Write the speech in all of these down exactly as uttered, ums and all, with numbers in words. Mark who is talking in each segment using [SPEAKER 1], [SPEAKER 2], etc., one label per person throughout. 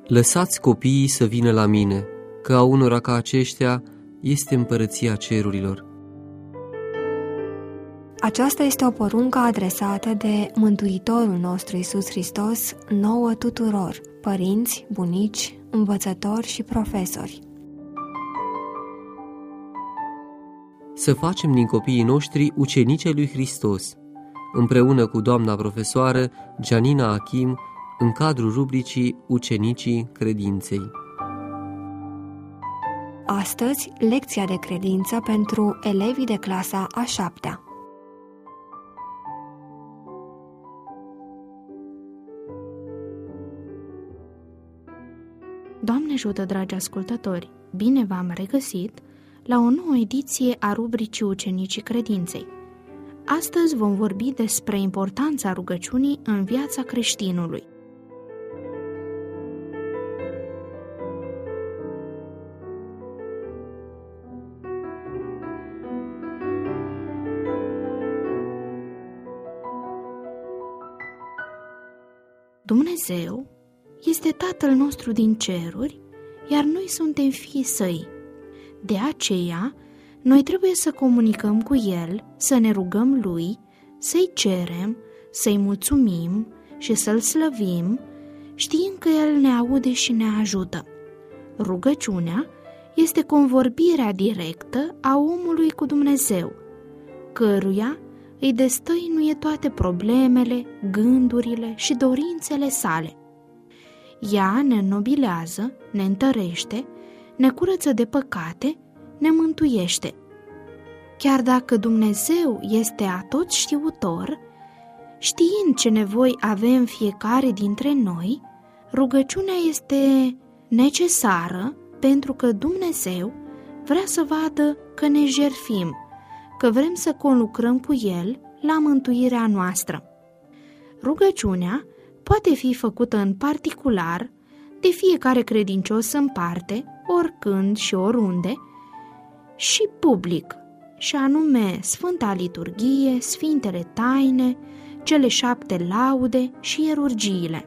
[SPEAKER 1] Lăsați copiii să vină la mine, că a unora ca aceștia este împărăția cerurilor.
[SPEAKER 2] Aceasta este o poruncă adresată de Mântuitorul nostru Iisus Hristos nouă tuturor, părinți, bunici, învățători și profesori.
[SPEAKER 1] Să facem din copiii noștri ucenici ai lui Hristos, împreună cu doamna profesoară Gianina Achim, în cadrul rubricii Ucenicii Credinței.
[SPEAKER 2] Astăzi, lecția de credință pentru elevii de clasa a șaptea.
[SPEAKER 3] Doamne ajută, dragi ascultători! Bine v-am regăsit la o nouă ediție a rubricii Ucenicii Credinței. Astăzi vom vorbi despre importanța rugăciunii în viața creștinului. Dumnezeu este Tatăl nostru din ceruri, iar noi suntem fiii Săi. De aceea, noi trebuie să comunicăm cu El, să ne rugăm Lui, să-i cerem, să-i mulțumim și să-L slăvim, știind că El ne aude și ne ajută. Rugăciunea este convorbirea directă a omului cu Dumnezeu, căruia îi destăinuie toate problemele, gândurile și dorințele sale. Ea ne înnobilează, ne întărește, ne curăță de păcate, ne mântuiește. Chiar dacă Dumnezeu este atotștiutor, știind ce nevoi avem fiecare dintre noi, rugăciunea este necesară pentru că Dumnezeu vrea să vadă că ne jertfim, că vrem să conlucrăm cu El la mântuirea noastră. Rugăciunea poate fi făcută în particular, de fiecare credincios în parte, oricând și oriunde, și public, și anume Sfânta Liturghie, Sfintele Taine, cele șapte laude și ierurgiile.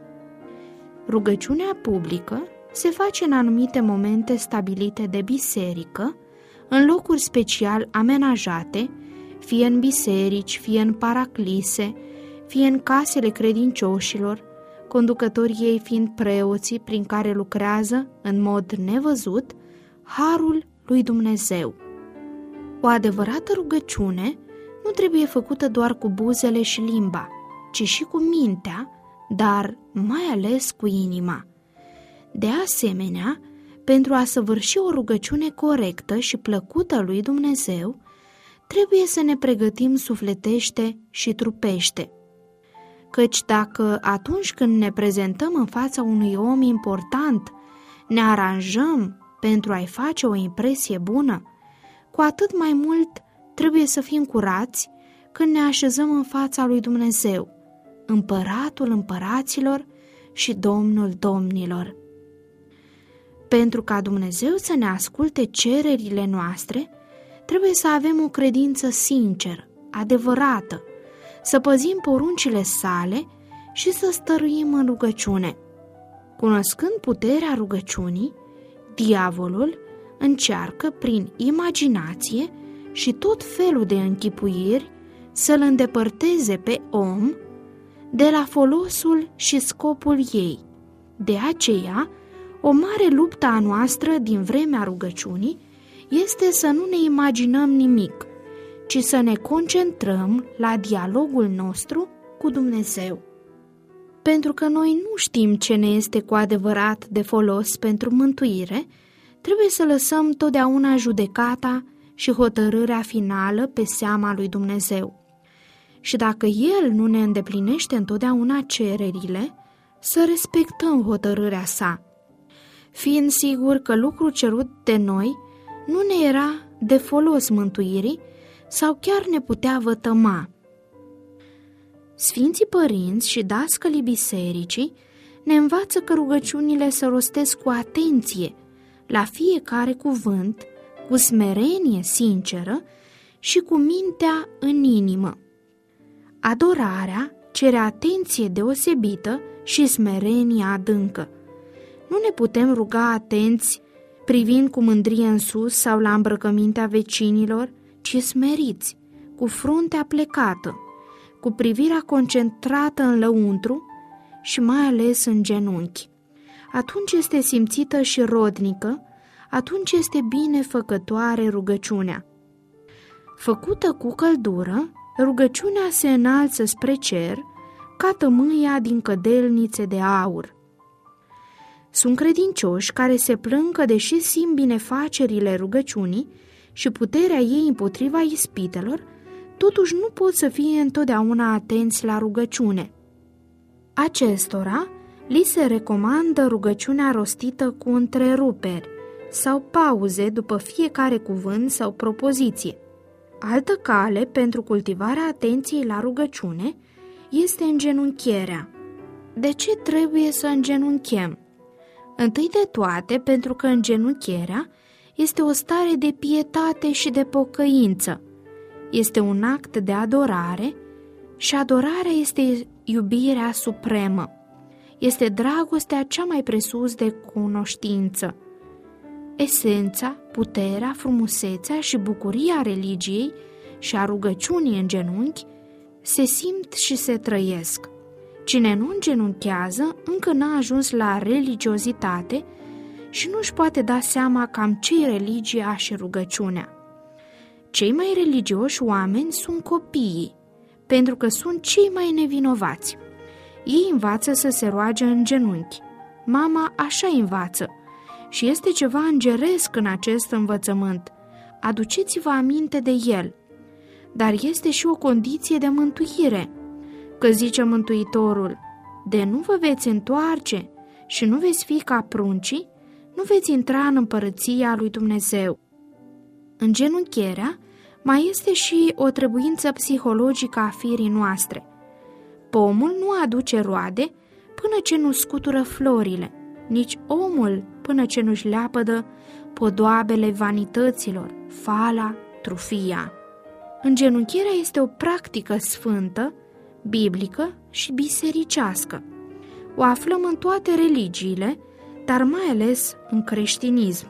[SPEAKER 3] Rugăciunea publică se face în anumite momente stabilite de biserică, în locuri special amenajate, fie în biserici, fie în paraclise, fie în casele credincioșilor, conducătorii ei fiind preoții prin care lucrează, în mod nevăzut, harul lui Dumnezeu. O adevărată rugăciune nu trebuie făcută doar cu buzele și limba, ci și cu mintea, dar mai ales cu inima. De asemenea, pentru a săvârși o rugăciune corectă și plăcută lui Dumnezeu, trebuie să ne pregătim sufletește și trupește. Căci dacă atunci când ne prezentăm în fața unui om important, ne aranjăm pentru a-i face o impresie bună, cu atât mai mult trebuie să fim curați când ne așezăm în fața lui Dumnezeu, Împăratul împăraților și Domnul domnilor. Pentru ca Dumnezeu să ne asculte cererile noastre, trebuie să avem o credință sinceră, adevărată, să păzim poruncile sale și să stăruim în rugăciune. Cunoscând puterea rugăciunii, diavolul încearcă prin imaginație și tot felul de închipuiri să-l îndepărteze pe om de la folosul și scopul ei. De aceea, o mare luptă a noastră din vremea rugăciunii este să nu ne imaginăm nimic, ci să ne concentrăm la dialogul nostru cu Dumnezeu. Pentru că noi nu știm ce ne este cu adevărat de folos pentru mântuire, trebuie să lăsăm totdeauna judecata și hotărârea finală pe seama lui Dumnezeu. Și dacă El nu ne îndeplinește întotdeauna cererile, să respectăm hotărârea sa, fiind sigur că lucrul cerut de noi nu ne era de folos mântuirii sau chiar ne putea vătăma. Sfinții părinți și dascălii bisericii ne învață că rugăciunile se rostesc cu atenție, la fiecare cuvânt, cu smerenie sinceră și cu mintea în inimă. Adorarea cere atenție deosebită și smerenie adâncă. Nu ne putem ruga atenți, privind cu mândrie în sus sau la îmbrăcămintea vecinilor, ci smeriți, cu fruntea plecată, cu privirea concentrată în lăuntru și mai ales în genunchi. Atunci este simțită și rodnică, atunci este binefăcătoare rugăciunea. Făcută cu căldură, rugăciunea se înalță spre cer ca tămâia din cădelnițe de aur. Sunt credincioși care se plâng că, deși simt binefacerile rugăciunii și puterea ei împotriva ispitelor, totuși nu pot să fie întotdeauna atenți la rugăciune. Acestora li se recomandă rugăciunea rostită cu întreruperi sau pauze după fiecare cuvânt sau propoziție. Altă cale pentru cultivarea atenției la rugăciune este îngenunchierea. De ce trebuie să îngenunchem? Întâi de toate, pentru că îngenunchierea este o stare de pietate și de pocăință. Este un act de adorare și adorarea este iubirea supremă. Este dragostea cea mai presus de cunoștință. Esența, puterea, frumusețea și bucuria religiei și a rugăciunii în genunchi se simt și se trăiesc. Cine nu îngenunchează încă n-a ajuns la religiozitate și nu-și poate da seama cam ce-i religia și rugăciunea. Cei mai religioși oameni sunt copiii, pentru că sunt cei mai nevinovați. Ei învață să se roage în genunchi. Mama așa învață și este ceva îngeresc în acest învățământ. Aduceți-vă aminte de el. Dar este și o condiție de mântuire, că zice Mântuitorul: de nu vă veți întoarce și nu veți fi ca pruncii, nu veți intra în împărăția lui Dumnezeu. Îngenunchierea mai este și o trebuință psihologică a firii noastre. Pomul nu aduce roade până ce nu scutură florile, nici omul până ce nu-și leapădă podoabele vanităților, fala, trufia. Îngenunchierea este o practică sfântă, biblică și bisericească. O aflăm în toate religiile, dar mai ales în creștinism.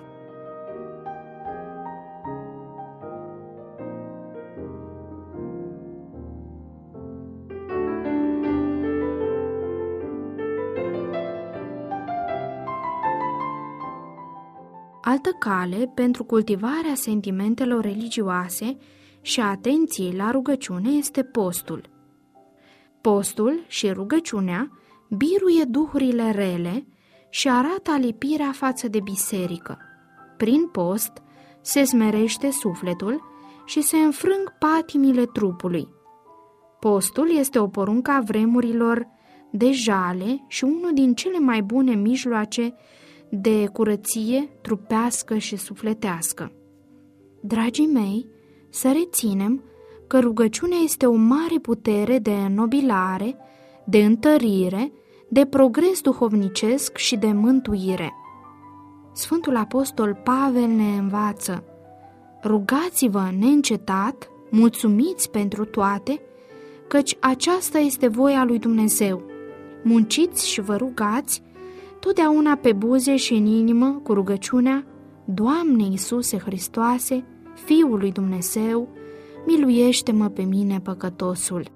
[SPEAKER 3] Altă cale pentru cultivarea sentimentelor religioase și a atenției la rugăciune este postul. Postul și rugăciunea biruie duhurile rele și arată alipirea față de biserică. Prin post se smerește sufletul și se înfrâng patimile trupului. Postul este o poruncă a vremurilor de jale și unul din cele mai bune mijloace de curăție trupească și sufletească. Dragii mei, să reținem că rugăciunea este o mare putere de înnobilare, de întărire, de progres duhovnicesc și de mântuire. Sfântul Apostol Pavel ne învață: rugați-vă neîncetat, mulțumiți pentru toate, căci aceasta este voia lui Dumnezeu. Munciți și vă rugați, totdeauna pe buze și în inimă, cu rugăciunea: Doamne Iisuse Hristoase, Fiul lui Dumnezeu, miluiește-mă pe mine păcătosul.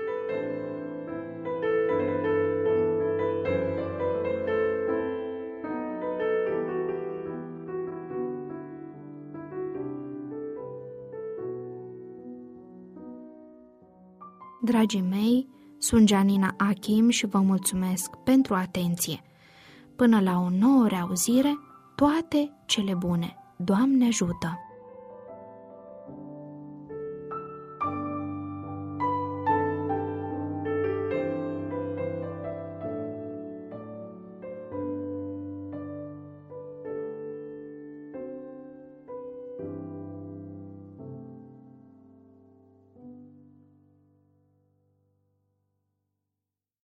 [SPEAKER 3] Dragii mei, sunt Janina Achim și vă mulțumesc pentru atenție. Până la o nouă reauzire, toate cele bune. Doamne ajută!